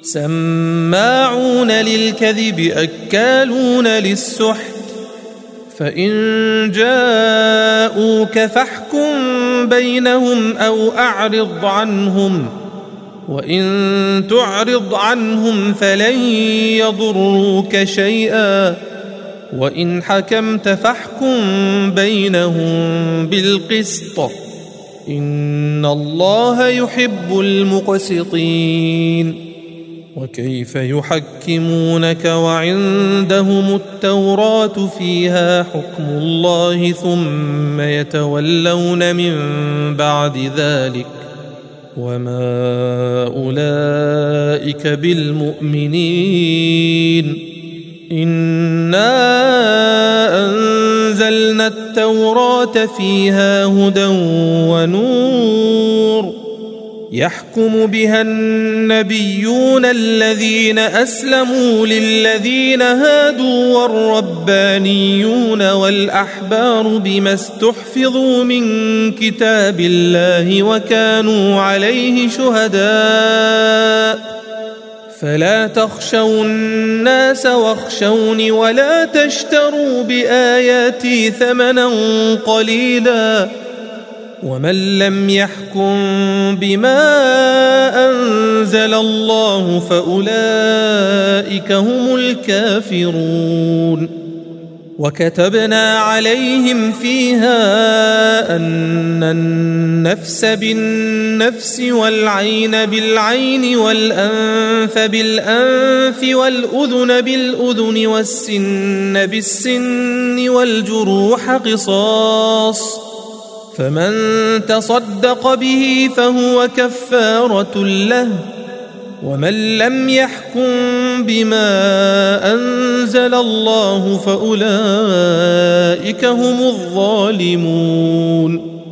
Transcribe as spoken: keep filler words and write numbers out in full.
سماعون للكذب أكالون للسحت فإن جاءوك فاحكم بينهم أو أعرض عنهم وإن تعرض عنهم فلن يضروك شيئا وإن حكمت فاحكم بينهم بالقسط إن الله يحب المقسطين. وكيف يحكمونك وعندهم التوراة فيها حكم الله ثم يتولون من بعد ذلك وما أولئك بالمؤمنين. إنا أنزلنا التوراة فيها هدى ونور يحكم بها النبيون الذين أسلموا للذين هادوا والربانيون والأحبار بما استحفظوا من كتاب الله وكانوا عليه شهداء فلا تخشوا الناس واخشوني ولا تشتروا بآياتي ثمنا قليلا ومن لم يحكم بما أنزل الله فأولئك هم الكافرون. وكتبنا عليهم فيها أن النفس بالنفس والعين بالعين والأنف بالأنف والأذن بالأذن والسن بالسن والجروح قصاص فمن تصدق به فهو كفارة له ومن لم يحكم بما أنزل الله فأولئك هم الظالمون.